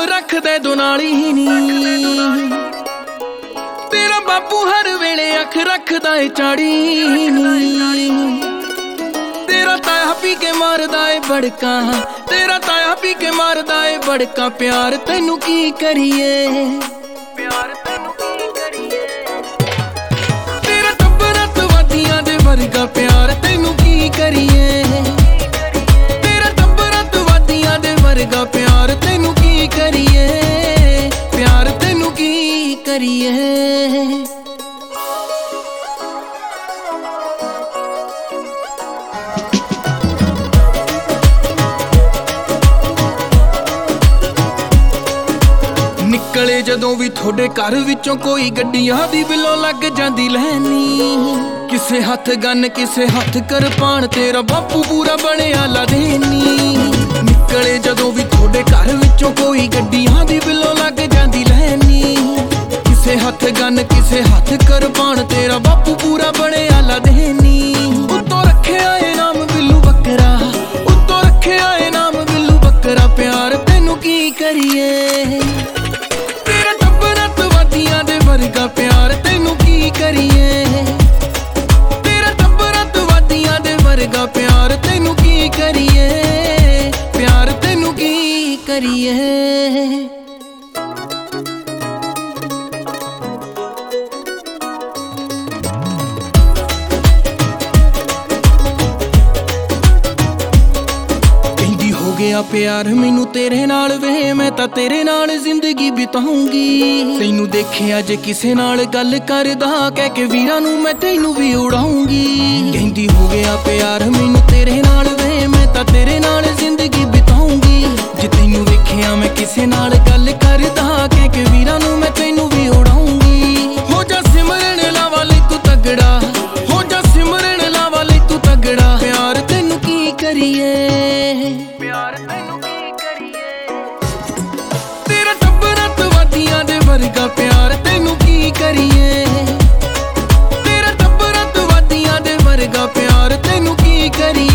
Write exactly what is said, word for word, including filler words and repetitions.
रखदे दुनाली नी, तेरा बापू हर वेले अख रखदा है चाड़ी नी। तेरा ताया पी के मारदा है बड़का, तेरा ताया पी के मारदा है बड़का। प्यार तैनू की करिए, प्यार तैनू की करिए। तेरा टब्बर अतवादियां दे वर्गा, प्यार तैनू की करिए। तेरा टब्बर अतवादियां दे वर्गा, प्यार तैनू की करिए, प्यार तैनू की करिए। निकले जदों भी थोड़े घर विचों कोई गड्डियां दी बिलों लग जांदी लैनी। किसे हथ गन किसे हथ करपान, तेरा बापू पूरा बनिया लादेनी। निकले जदों भी थोड़े घर विचों कोई गड्डियां दी बिलों लग जांदी लैनी। किसे हथ गन किसे हथ करपान, तेरा बापू पूरा बनिया लादेनी। उत्तों रखिया है नाम बिल्लू बकरा, उत्तों रखिया है नाम बिल्लू बकरा। प्यार तैनू की करिए, वर्गा प्यार तैनू की करिए। तेरा टब्बर अतवादियां दे वर्गा, प्यार तैनू की करिए, प्यार तैनू की करिए। गया प्यार मैनू तेरे नाल वे, मैं तां तेरे नाल जिंदगी बिताऊंगी। तैनू देखिया जे किसे नाल गल करदा, कह के वीरां नू मैं तैनू भी उड़ाऊंगी। कहंदी हो गया प्यार मैनू तेरे नाल वे, मैं तां तेरे नाल जिंदगी बिताऊंगी। जे तैनू वेखिया मैं किसे नाल गल करदा, कह के वीरां नू मैं तैनू भी उड़ाऊंगी। हो जा सिमरन लावा ले तू तगड़ा, हो जा सिमरन लावा ले तू तगड़ा। प्यार तैनू की करिए, प्यार तैनू की करिए। तेरा टब्बर अतवादियां दे वर्गा, प्यार तैनू की करिए। तेरा टब्बर अतवादियां दे वर्गा, प्यार तैनू की करिए।